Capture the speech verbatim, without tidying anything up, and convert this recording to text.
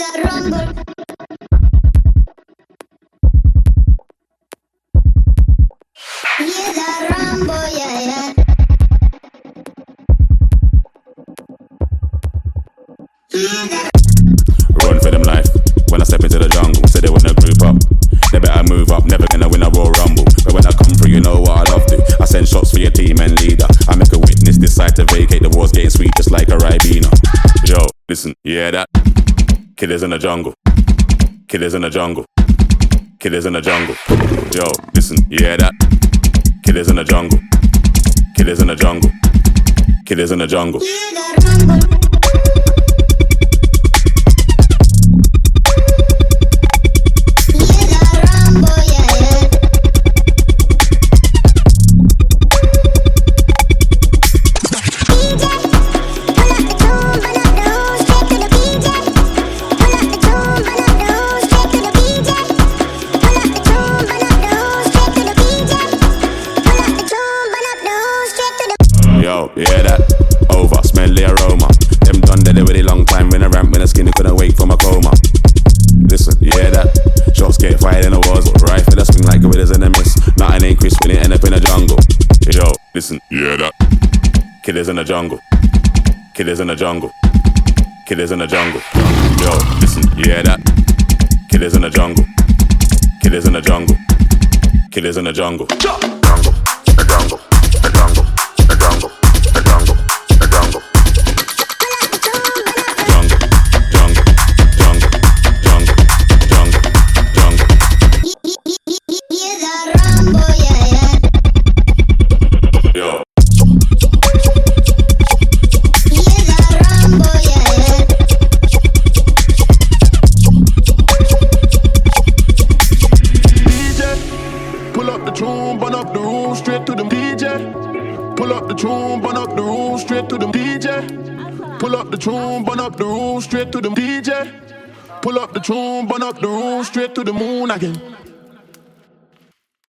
the rumble. Hear the rumble, yeah, yeah. Hear the Run for them life. When I step into the jungle, say they wanna group up. They better move up, never gonna win a Royal Rumble. But when I come through, you know what I love to. I send shots for your team and leader. I make a witness decide to vacate. The war's getting sweet just like a Ribena. Yo, listen, you hear that? Killers in the jungle. Killers in the jungle. Killers in the jungle. Yo, listen, you hear that? Killers in the jungle. Killers in the jungle. Killers in the jungle. hear the rumble. Hear the rumble, yeah, yeah. Yo, you hear that? Over, smell the aroma. Them done dead already long time. When I ramp, when I skinny couldn't wake from a coma. Listen, you hear that? Shots get fired in the walls, rifle that swing like gorillas in the mist. Nothing ain't crisp when it end up in the jungle. Yo, listen, you hear that? Killers in the jungle. Killers in the jungle. Killers in the jungle. Yo, listen, you hear that? Killers in the jungle. Killers in the jungle. Killers in the jungle. Jungle, a jungle, a jungle, a jungle, a jungle, a jungle. Jungle, jungle, jungle, jungle, jungle, jungle. Hear the rumble, yeah, yeah. Yo. Hear the rumble, yeah, yeah. D J, pull up the tune, burn up the room, straight to them D J. Pull up the tune, burn up the room, straight to them D J. Pull up the tune, burn up the room, straight to them D J. Pull up the tune, burn up the room, straight to the moon again.